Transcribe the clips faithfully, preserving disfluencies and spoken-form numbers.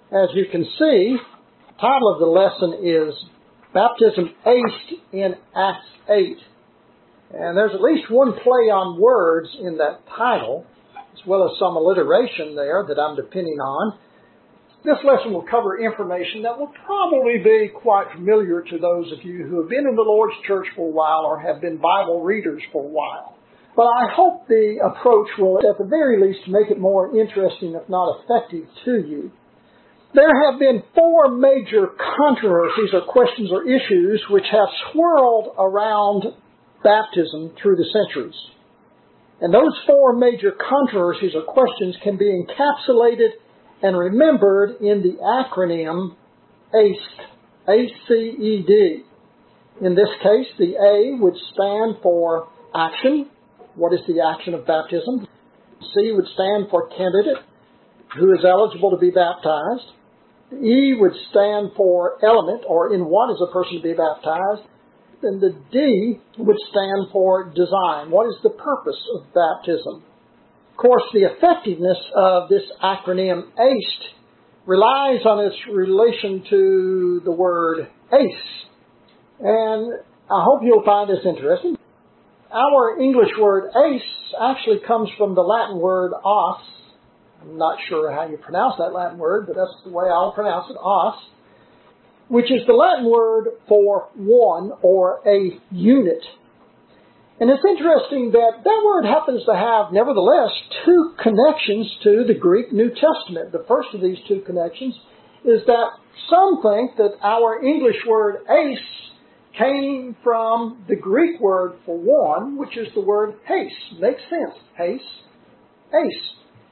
As you can see, the title of the lesson is Baptism Aced in Acts eight. And there's at least one play on words in that title, as well as some alliteration there that I'm depending on. This lesson will cover information that will probably be quite familiar to those of you who have been in the Lord's church for a while or have been Bible readers for a while. But I hope the approach will, at the very least, make it more interesting, if not effective, to you. There have been four major controversies or questions or issues which have swirled around baptism through the centuries. And those four major controversies or questions can be encapsulated and remembered in the acronym ACED, A C E D. In this case, the A would stand for action. What is the action of baptism? C would stand for candidate, who is eligible to be baptized. E would stand for element, or in what is a person to be baptized. And the D would stand for design. What is the purpose of baptism? Of course, the effectiveness of this acronym ACED relies on its relation to the word ace. And I hope you'll find this interesting. Our English word ace actually comes from the Latin word os. I'm not sure how you pronounce that Latin word, but that's the way I'll pronounce it, os, which is the Latin word for one or a unit. And it's interesting that that word happens to have, nevertheless, two connections to the Greek New Testament. The first of these two connections is that some think that our English word ace came from the Greek word for one, which is the word haste. Makes sense. Haste, ace.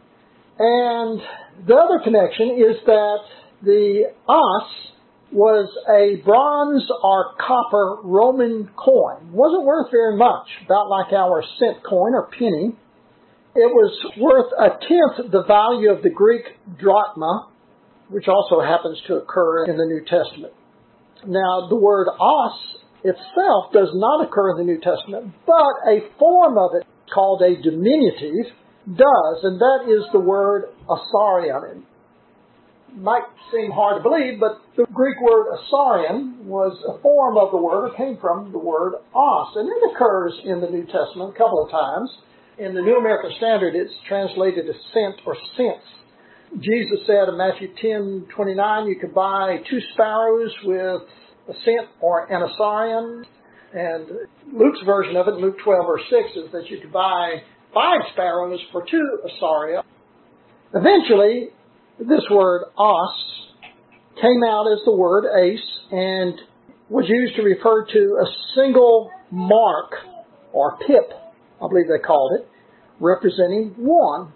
And the other connection is that the os was a bronze or copper Roman coin. It wasn't worth very much, about like our cent coin or penny. It was worth a tenth the value of the Greek drachma, which also happens to occur in the New Testament. Now, the word os itself does not occur in the New Testament, but a form of it called a diminutive does, and that is the word osarion. It might seem hard to believe, but the Greek word osarion was a form of the word, or came from the word os, and it occurs in the New Testament a couple of times. In the New American Standard, it's translated as cent or cents. Jesus said in Matthew ten twenty-nine, you could buy two sparrows with a cent or an osarion, and Luke's version of it, Luke twelve verse six, is that you could buy five sparrows for two osaria. Eventually, this word os came out as the word ace and was used to refer to a single mark or pip, I believe they called it, representing one.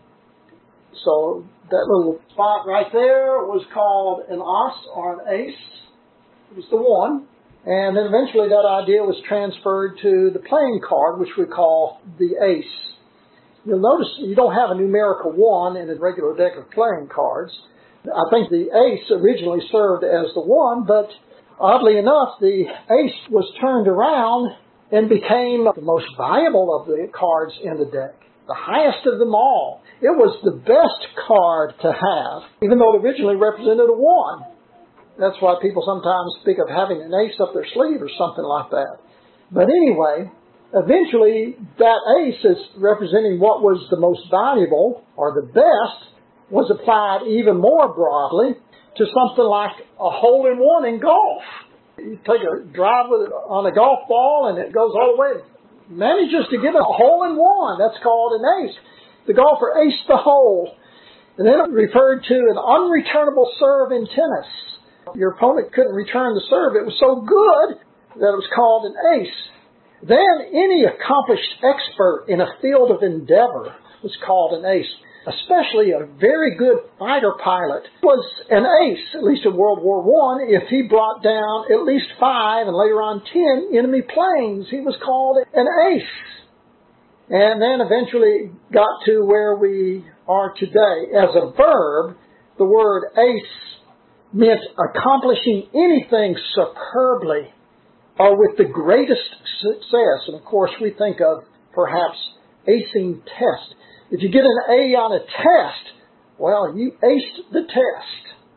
So that little spot right there was called an os or an ace. It was the one. And then eventually that idea was transferred to the playing card, which we call the ace. You'll notice you don't have a numerical one in a regular deck of playing cards. I think the ace originally served as the one, but oddly enough, the ace was turned around and became the most valuable of the cards in the deck, the highest of them all. It was the best card to have, even though it originally represented a one. That's why people sometimes speak of having an ace up their sleeve or something like that. But anyway, eventually, that ace, as representing what was the most valuable or the best, was applied even more broadly to something like a hole-in-one in golf. You take a drive with it on a golf ball and it goes all the way, manages to get a hole-in-one. That's called an ace. The golfer aced the hole. And then it referred to an unreturnable serve in tennis. Your opponent couldn't return the serve. It was so good that it was called an ace. Then any accomplished expert in a field of endeavor was called an ace. Especially a very good fighter pilot was an ace, at least in World War One, if he brought down at least five and later on ten enemy planes. He was called an ace. And then eventually got to where we are today. As a verb, the word ace meant accomplishing anything superbly or with the greatest success. And of course, we think of perhaps acing tests. If you get an A on a test, well, you aced the test.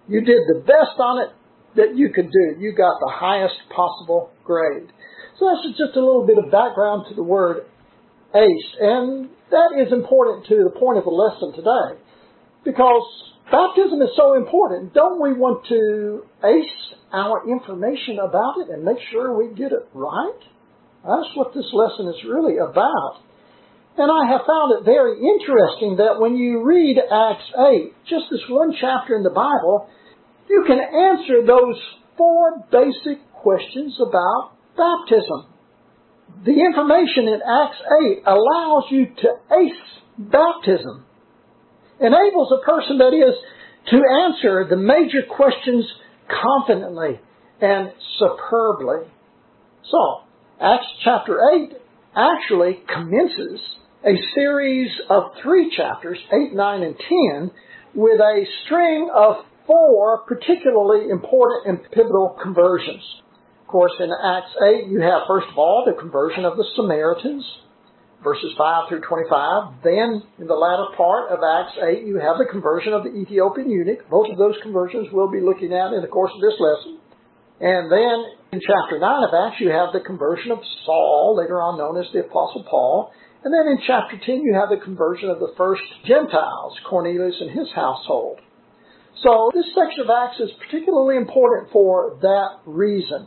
You did the best on it that you could do. You got the highest possible grade. So that's just a little bit of background to the word aced. And that is important to the point of the lesson today. Because baptism is so important. Don't we want to ace our information about it and make sure we get it right? That's what this lesson is really about. And I have found it very interesting that when you read Acts eight, just this one chapter in the Bible, you can answer those four basic questions about baptism. The information in Acts eight allows you to ace baptism. Enables a person, that is, to answer the major questions confidently and superbly. So, Acts chapter eight actually commences a series of three chapters, eight, nine, and ten, with a string of four particularly important and pivotal conversions. Of course, in Acts eight, you have, first of all, the conversion of the Samaritans, verses five through twenty-five. Then, in the latter part of Acts eight, you have the conversion of the Ethiopian eunuch. Both of those conversions we'll be looking at in the course of this lesson. And then, in chapter nine of Acts, you have the conversion of Saul, later on known as the Apostle Paul. And then in chapter ten, you have the conversion of the first Gentiles, Cornelius and his household. So this section of Acts is particularly important for that reason.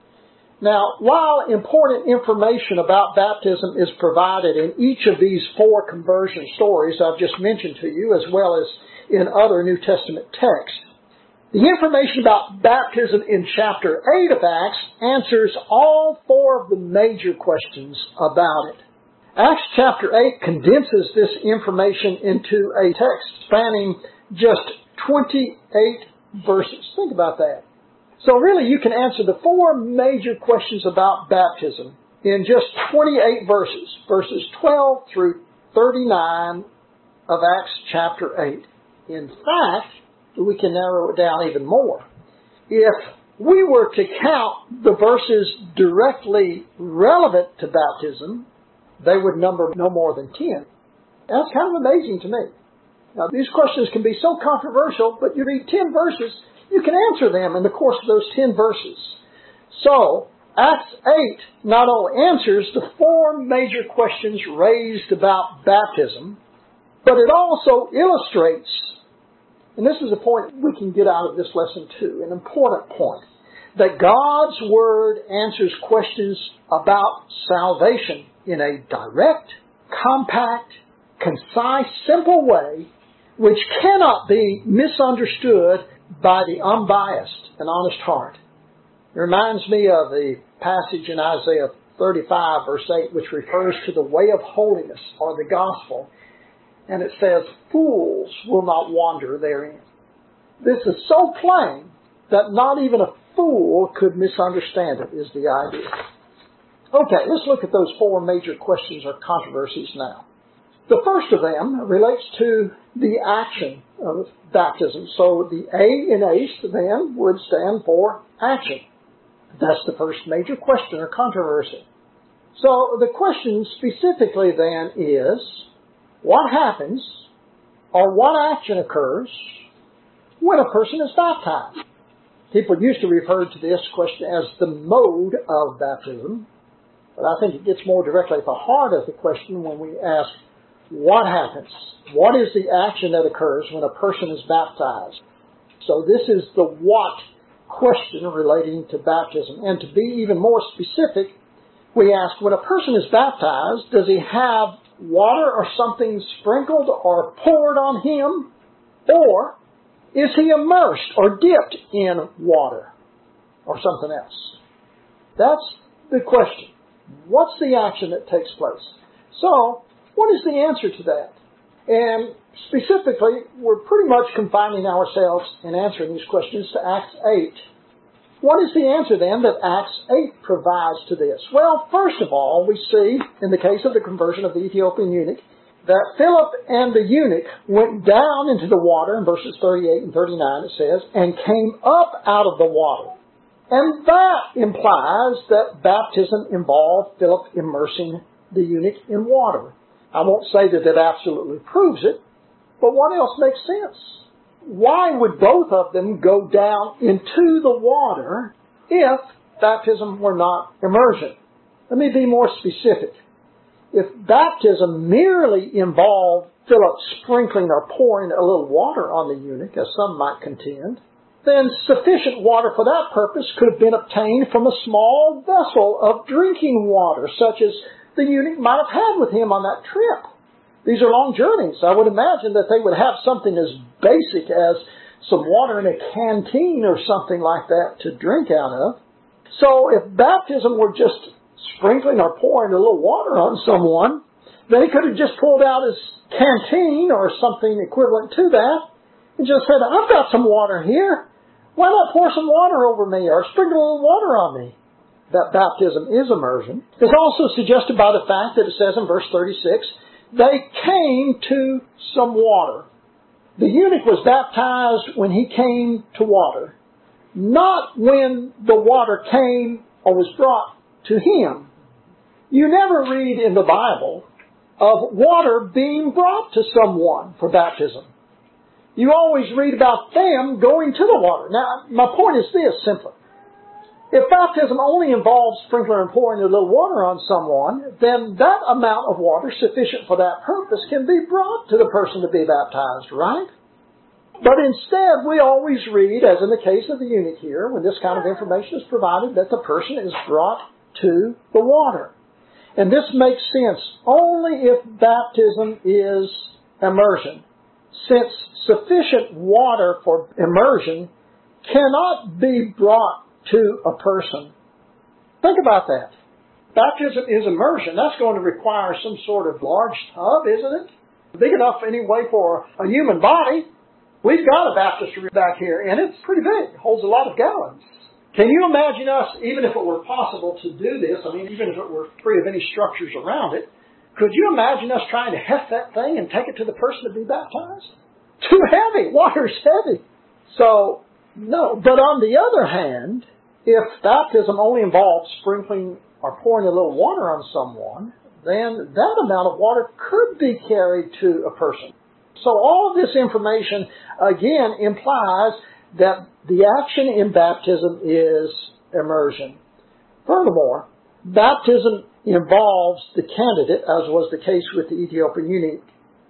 Now, while important information about baptism is provided in each of these four conversion stories I've just mentioned to you, as well as in other New Testament texts, the information about baptism in chapter eight of Acts answers all four of the major questions about it. Acts chapter eight condenses this information into a text spanning just twenty-eight verses. Think about that. So really you can answer the four major questions about baptism in just twenty-eight verses, verses twelve through thirty-nine of Acts chapter eight. In fact, we can narrow it down even more. If we were to count the verses directly relevant to baptism, they would number no more than ten. That's kind of amazing to me. Now, these questions can be so controversial, but you read ten verses, you can answer them in the course of those ten verses. So, Acts eight not only answers the four major questions raised about baptism, but it also illustrates, and this is a point we can get out of this lesson too, an important point, that God's Word answers questions about salvation in a direct, compact, concise, simple way which cannot be misunderstood by the unbiased and honest heart. It reminds me of the passage in Isaiah thirty-five, verse eight, which refers to the way of holiness, or the gospel. And it says, fools will not wander therein. This is so plain that not even a fool could misunderstand it, is the idea. Okay, let's look at those four major questions or controversies now. The first of them relates to the action of baptism. So the A in ACE then would stand for action. That's the first major question or controversy. So the question specifically then is, what happens or what action occurs when a person is baptized? People used to refer to this question as the mode of baptism, but I think it gets more directly at the heart of the question when we ask, what happens? What is the action that occurs when a person is baptized? So this is the what question relating to baptism. And to be even more specific, we ask, when a person is baptized, does he have water or something sprinkled or poured on him? Or is he immersed or dipped in water or something else? That's the question. What's the action that takes place? So, what is the answer to that? And specifically, we're pretty much confining ourselves in answering these questions to Acts eight. What is the answer then that Acts eight provides to this? Well, first of all, we see, in the case of the conversion of the Ethiopian eunuch, that Philip and the eunuch went down into the water, in verses thirty-eight and thirty-nine it says, and came up out of the water. And that implies that baptism involved Philip immersing the eunuch in water. I won't say that it absolutely proves it, but what else makes sense? why would both of them go down into the water if baptism were not immersion? Let me be more specific. If baptism merely involved Philip sprinkling or pouring a little water on the eunuch, as some might contend, then sufficient water for that purpose could have been obtained from a small vessel of drinking water, such as the eunuch might have had with him on that trip. These are long journeys. I would imagine that they would have something as basic as some water in a canteen or something like that to drink out of. So if baptism were just sprinkling or pouring a little water on someone, then he could have just pulled out his canteen or something equivalent to that and just said, I've got some water here. Why not pour some water over me or sprinkle a little water on me? That baptism is immersion. It's also suggested by the fact that it says in verse thirty-six, they came to some water. The eunuch was baptized when he came to water, not when the water came or was brought to him. You never read in the Bible of water being brought to someone for baptism. You always read about them going to the water. Now, my point is this, simply. If baptism only involves sprinkling and pouring a little water on someone, then that amount of water sufficient for that purpose can be brought to the person to be baptized, right? But instead, we always read, as in the case of the eunuch here, when this kind of information is provided, that the person is brought to the water. And this makes sense only if baptism is immersion, since sufficient water for immersion cannot be brought to a person. Think about that. Baptism is immersion. That's going to require some sort of large tub, isn't it? Big enough anyway for a human body. We've got a baptistry back here, and it's pretty big. It holds a lot of gallons. Can you imagine us, even if it were possible to do this, I mean, even if it were free of any structures around it, could you imagine us trying to heft that thing and take it to the person to be baptized? Too heavy. Water's heavy. So, no. But on the other hand, if baptism only involves sprinkling or pouring a little water on someone, then that amount of water could be carried to a person. So all of this information, again, implies that the action in baptism is immersion. Furthermore, baptism involves the candidate, as was the case with the Ethiopian eunuch,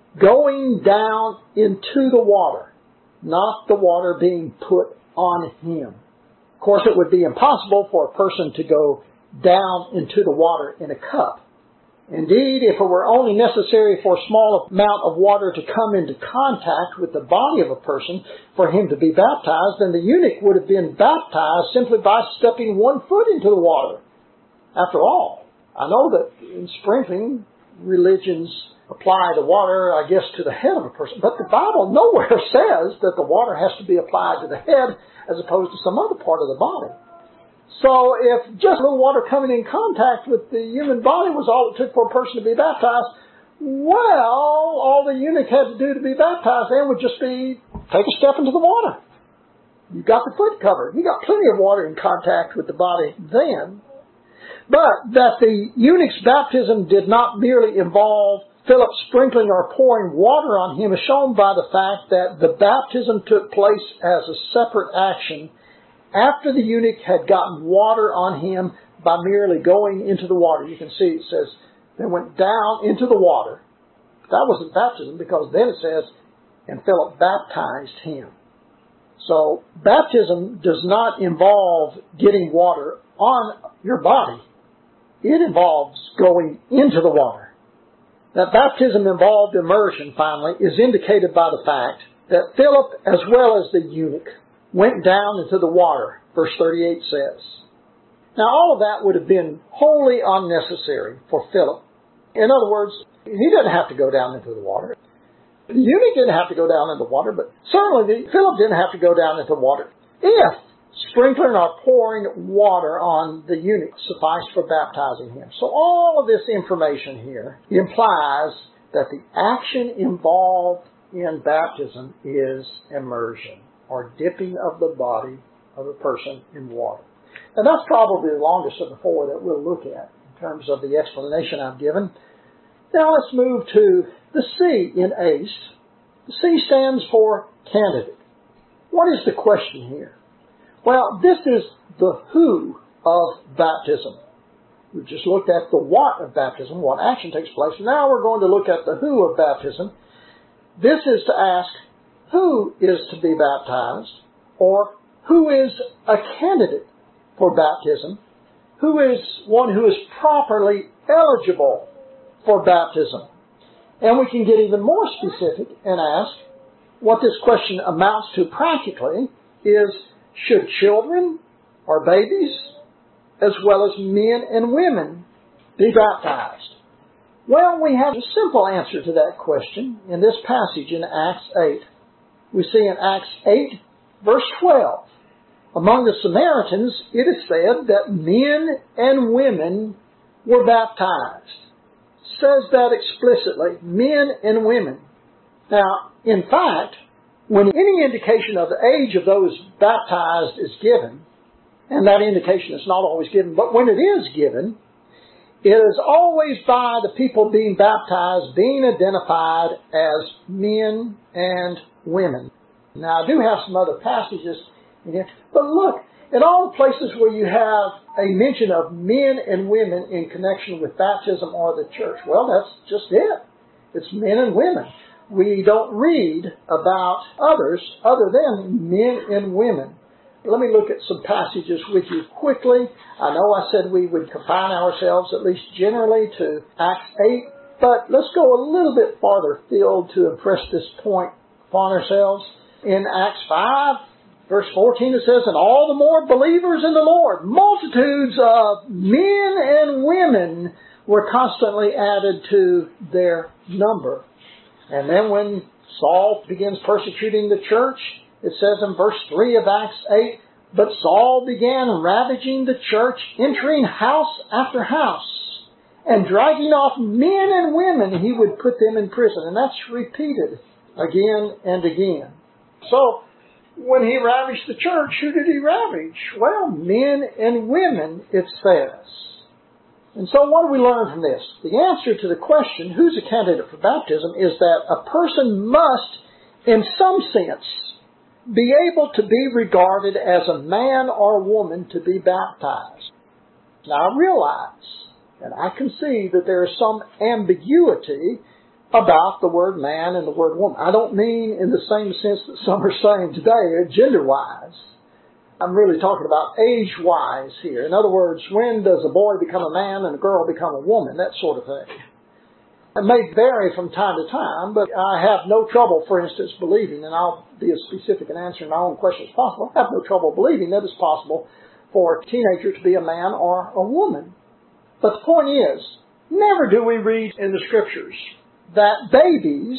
going down into the water, not the water being put on him. Of course, it would be impossible for a person to go down into the water in a cup. Indeed, if it were only necessary for a small amount of water to come into contact with the body of a person for him to be baptized, then the eunuch would have been baptized simply by stepping one foot into the water. After all, I know that in sprinkling, religions apply the water, I guess, to the head of a person. But the Bible nowhere says that the water has to be applied to the head as opposed to some other part of the body. So if just a little water coming in contact with the human body was all it took for a person to be baptized, well, all the eunuch had to do to be baptized then would just be take a step into the water. You got the foot covered. You got plenty of water in contact with the body then. But that the eunuch's baptism did not merely involve Philip sprinkling or pouring water on him is shown by the fact that the baptism took place as a separate action after the eunuch had gotten water on him by merely going into the water. You can see it says they went down into the water. That wasn't baptism because then it says, and Philip baptized him. So baptism does not involve getting water on your body. It involves going into the water. That baptism involved immersion, finally, is indicated by the fact that Philip, as well as the eunuch, went down into the water, verse thirty-eight says. Now, all of that would have been wholly unnecessary for Philip. In other words, he didn't have to go down into the water. The eunuch didn't have to go down into the water, but certainly the, Philip didn't have to go down into the water if sprinkling or pouring water on the eunuch sufficed for baptizing him. So all of this information here implies that the action involved in baptism is immersion, or dipping of the body of a person in water. And that's probably the longest of the four that we'll look at in terms of the explanation I've given. Now let's move to the C in A C E. The C stands for candidate. What is the question here? Well, this is the who of baptism. We've just looked at the what of baptism, what action takes place. Now we're going to look at the who of baptism. This is to ask who is to be baptized, or who is a candidate for baptism, who is one who is properly eligible for baptism. And we can get even more specific and ask, what this question amounts to practically is, should children or babies, as well as men and women, be baptized? Well, we have a simple answer to that question in this passage in Acts eight. We see in Acts eight, verse twelve, among the Samaritans, it is said that men and women were baptized. It says that explicitly, men and women. Now, in fact, when any indication of the age of those baptized is given, and that indication is not always given, but when it is given, it is always by the people being baptized being identified as men and women. Now, I do have some other passages in here, but look, in all the places where you have a mention of men and women in connection with baptism or the church, well, that's just it. It's men and women. We don't read about others other than men and women. Let me look at some passages with you quickly. I know I said we would confine ourselves, at least generally, to Acts eight, but let's go a little bit farther afield to impress this point upon ourselves. In Acts five, verse fourteen, it says, and all the more believers in the Lord, multitudes of men and women were constantly added to their number. And then when Saul begins persecuting the church, it says in verse three of Acts eight, but Saul began ravaging the church, entering house after house, and dragging off men and women, he would put them in prison. And that's repeated again and again. So, when he ravaged the church, who did he ravage? Well, men and women, it says. And so what do we learn from this? The answer to the question, who's a candidate for baptism, is that a person must, in some sense, be able to be regarded as a man or woman to be baptized. Now I realize, and I can see that there is some ambiguity about the word man and the word woman. I don't mean in the same sense that some are saying today, gender-wise. I'm really talking about age-wise here. In other words, when does a boy become a man and a girl become a woman? That sort of thing. It may vary from time to time, but I have no trouble, for instance, believing, and I'll be as specific in answering my own question as possible, I have no trouble believing that it's possible for a teenager to be a man or a woman. But the point is, never do we read in the Scriptures that babies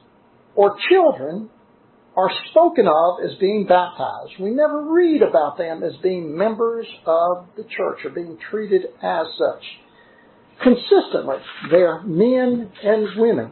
or children are spoken of as being baptized. We never read about them as being members of the church or being treated as such. Consistently, they're men and women.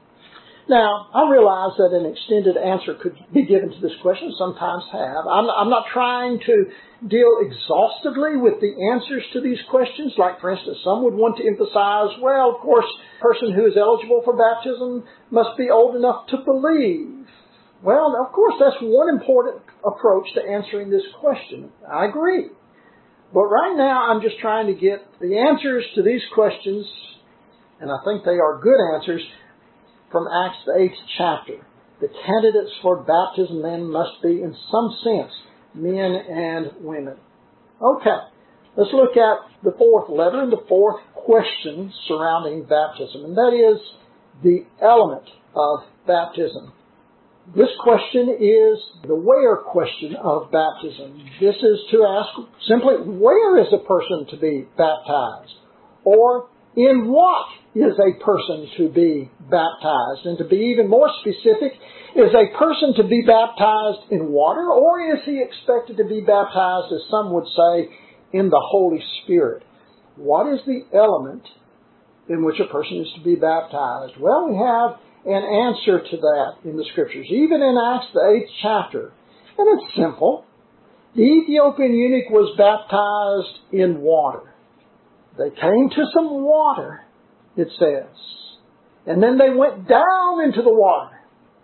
Now, I realize that an extended answer could be given to this question, sometimes have. I'm, I'm not trying to deal exhaustively with the answers to these questions. Like, for instance, some would want to emphasize, well, of course, a person who is eligible for baptism must be old enough to believe. Well, of course, that's one important approach to answering this question. I agree. But right now, I'm just trying to get the answers to these questions, and I think they are good answers, from Acts the eighth chapter. The candidates for baptism then must be, in some sense, men and women. Okay, let's look at the fourth letter and the fourth question surrounding baptism, and that is the element of baptism. This question is the where question of baptism. This is to ask simply, where is a person to be baptized? Or, in what is a person to be baptized? And to be even more specific, is a person to be baptized in water, or is he expected to be baptized, as some would say, in the Holy Spirit? What is the element in which a person is to be baptized? Well, we have an answer to that in the Scriptures, even in Acts the eighth chapter. And it's simple. The Ethiopian eunuch was baptized in water. They came to some water, it says. And then they went down into the water.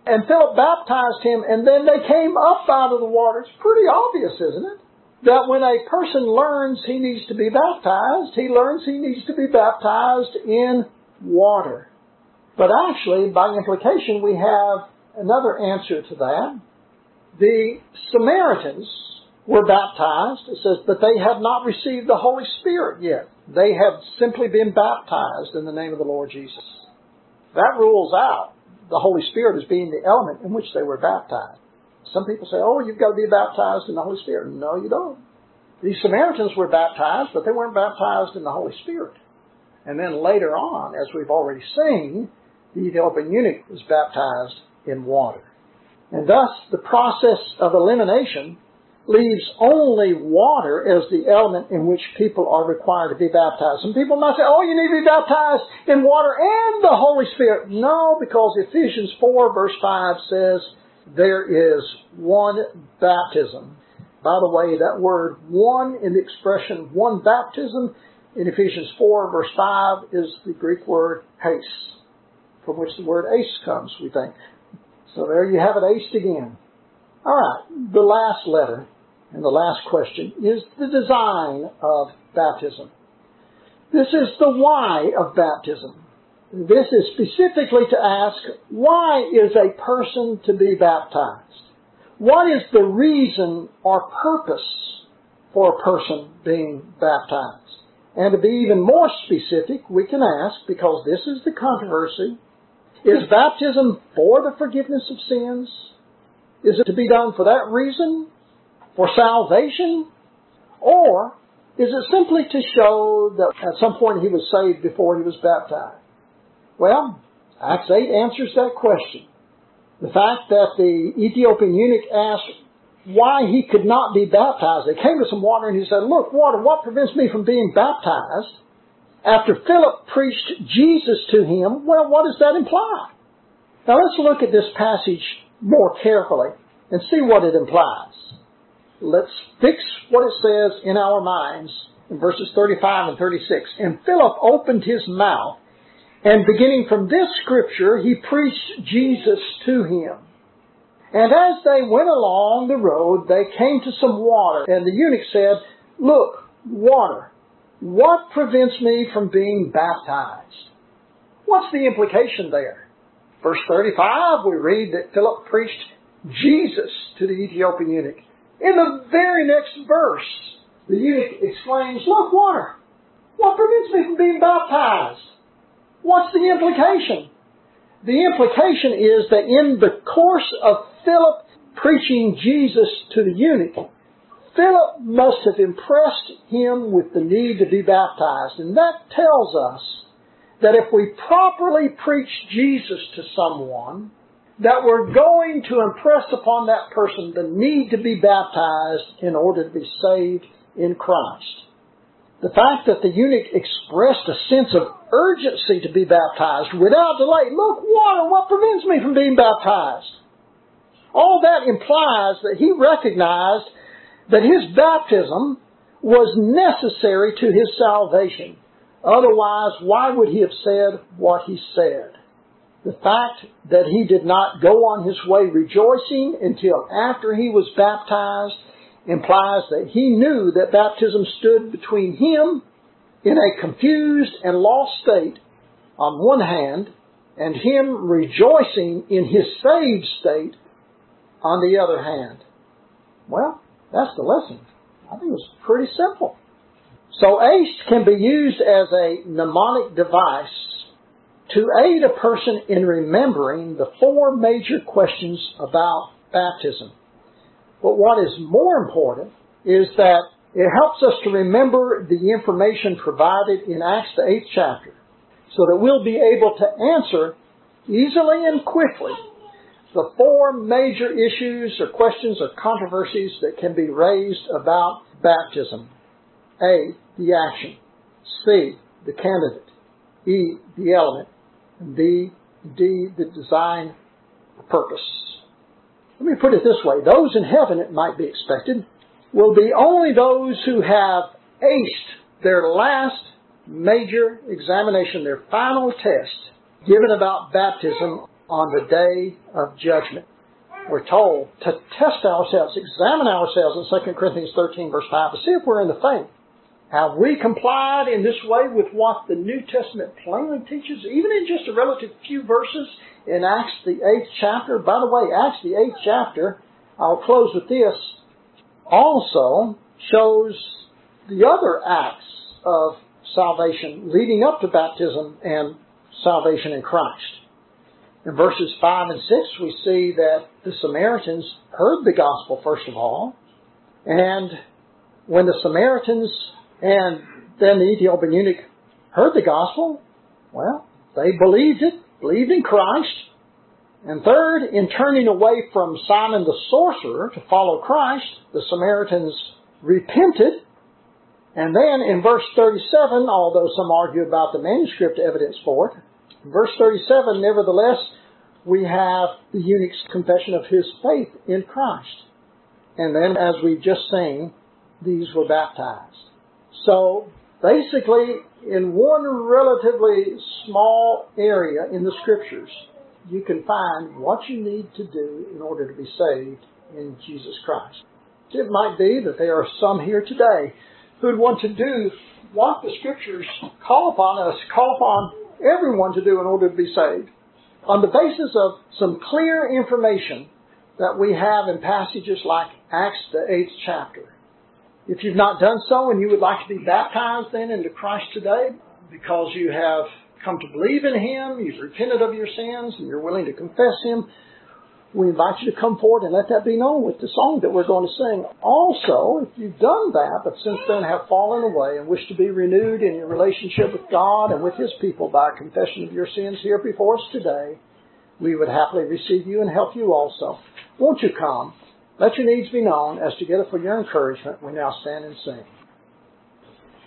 And Philip baptized him, and then they came up out of the water. It's pretty obvious, isn't it? That when a person learns he needs to be baptized, he learns he needs to be baptized in water. But actually, by implication, we have another answer to that. The Samaritans were baptized, it says, but they have not received the Holy Spirit yet. They have simply been baptized in the name of the Lord Jesus. That rules out the Holy Spirit as being the element in which they were baptized. Some people say, oh, you've got to be baptized in the Holy Spirit. No, you don't. These Samaritans were baptized, but they weren't baptized in the Holy Spirit. And then later on, as we've already seen, the Ethiopian eunuch was baptized in water. And thus, the process of elimination leaves only water as the element in which people are required to be baptized. Some people might say, oh, you need to be baptized in water and the Holy Spirit. No, because Ephesians four verse five says there is one baptism. By the way, that word one in the expression one baptism in Ephesians four verse five is the Greek word haste, from which the word ace comes, we think. So there you have it, aced again. All right, the last letter and the last question is the design of baptism. This is the why of baptism. This is specifically to ask, why is a person to be baptized? What is the reason or purpose for a person being baptized? And to be even more specific, we can ask, because this is the controversy, is baptism for the forgiveness of sins? Is it to be done for that reason? For salvation? Or is it simply to show that at some point he was saved before he was baptized? Well, Acts eight answers that question. The fact that the Ethiopian eunuch asked why he could not be baptized. They came to some water and he said, look, water, what prevents me from being baptized? After Philip preached Jesus to him, well, what does that imply? Now let's look at this passage more carefully and see what it implies. Let's fix what it says in our minds in verses thirty-five and thirty-six. And Philip opened his mouth, and beginning from this scripture, he preached Jesus to him. And as they went along the road, they came to some water. And the eunuch said, look, water, what prevents me from being baptized? What's the implication there? Verse thirty-five, we read that Philip preached Jesus to the Ethiopian eunuch. In the very next verse, the eunuch exclaims, look, water, what prevents me from being baptized? What's the implication? The implication is that in the course of Philip preaching Jesus to the eunuch, Philip must have impressed him with the need to be baptized. And that tells us that if we properly preach Jesus to someone, that we're going to impress upon that person the need to be baptized in order to be saved in Christ. The fact that the eunuch expressed a sense of urgency to be baptized without delay. Look, water, what prevents me from being baptized? All that implies that he recognized that his baptism was necessary to his salvation. Otherwise, why would he have said what he said? The fact that he did not go on his way rejoicing until after he was baptized implies that he knew that baptism stood between him in a confused and lost state on one hand, and him rejoicing in his saved state on the other hand. Well, that's the lesson. I think it was pretty simple. So aced can be used as a mnemonic device to aid a person in remembering the four major questions about baptism. But what is more important is that it helps us to remember the information provided in Acts the eighth chapter, so that we'll be able to answer easily and quickly the four major issues or questions or controversies that can be raised about baptism. A, the action. C, the candidate. E, the element. And B, D, the design, the purpose. Let me put it this way. Those in heaven, it might be expected, will be only those who have aced their last major examination, their final test given about baptism on the day of judgment. We're told to test ourselves, examine ourselves in Second Corinthians thirteen, verse five, to see if we're in the faith. Have we complied in this way with what the New Testament plainly teaches, even in just a relative few verses in Acts the eighth chapter? By the way, Acts the eighth chapter, I'll close with this, also shows the other acts of salvation leading up to baptism and salvation in Christ. In verses five and six, we see that the Samaritans heard the gospel first of all, and when the Samaritans and then the Ethiopian eunuch heard the gospel, well, they believed it, believed in Christ. And third, in turning away from Simon the sorcerer to follow Christ, the Samaritans repented. And then in verse thirty-seven, although some argue about the manuscript evidence for it, in verse thirty-seven, nevertheless, we have the eunuch's confession of his faith in Christ. And then, as we've just seen, these were baptized. So, basically, in one relatively small area in the Scriptures, you can find what you need to do in order to be saved in Jesus Christ. It might be that there are some here today who'd want to do what the Scriptures call upon us, call upon everyone to do in order to be saved, on the basis of some clear information that we have in passages like Acts the eighth chapter. If you've not done so and you would like to be baptized then into Christ today because you have come to believe in Him, you've repented of your sins, and you're willing to confess Him, we invite you to come forward and let that be known with the song that we're going to sing. Also, if you've done that, but since then have fallen away and wish to be renewed in your relationship with God and with His people by a confession of your sins here before us today, we would happily receive you and help you also. Won't you come? Let your needs be known. As together for your encouragement, we now stand and sing.